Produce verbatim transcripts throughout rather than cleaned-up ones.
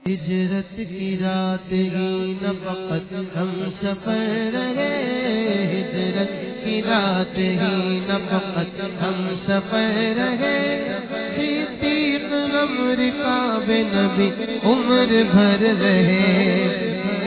ہجرت کی رات ہی نہ فقط ہم سفر رہے، ہجرت کی رات ہی نہ فقط ہم سفر رہے، صدیق غمر کعب نبی عمر بھر رہے۔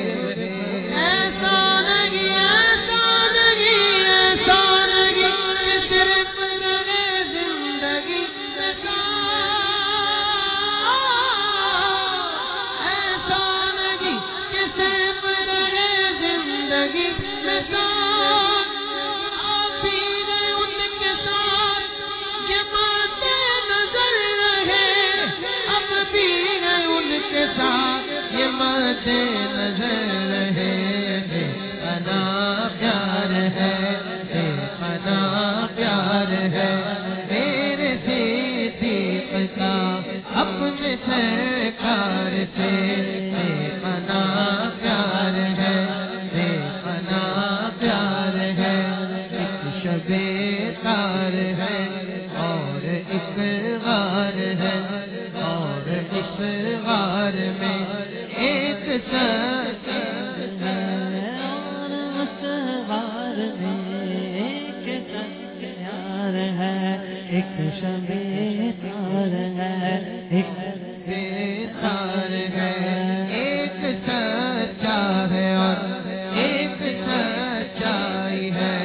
یہ مد نظر رہے، بے پناہ پیار ہے، بے پناہ پیار ہے میرے صدیق کا اپنے سرکار سے، بے پناہ پیار ہے، بے پناہ پیار ہے۔ ایک شب تار ہے اور ایک غار ہے، اور اس غار میں ایک سچ ہے، اور اس غار میں ایک سچ یار ہے، ایک شب تار ہے، ایک تار ہے، ایک سچا ہے اور ایک سچائی ہے۔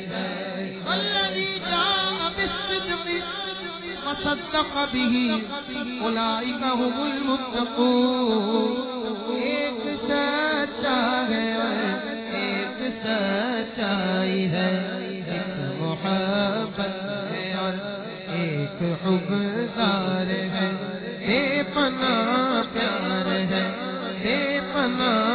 وصدق به اولئک هم المتقون، ایک سچا ہے اور ایک سچائی ہے، ایک محبت ہے اور ایک حبگار ہے، بے پناہ پیار ہے، بے پناہ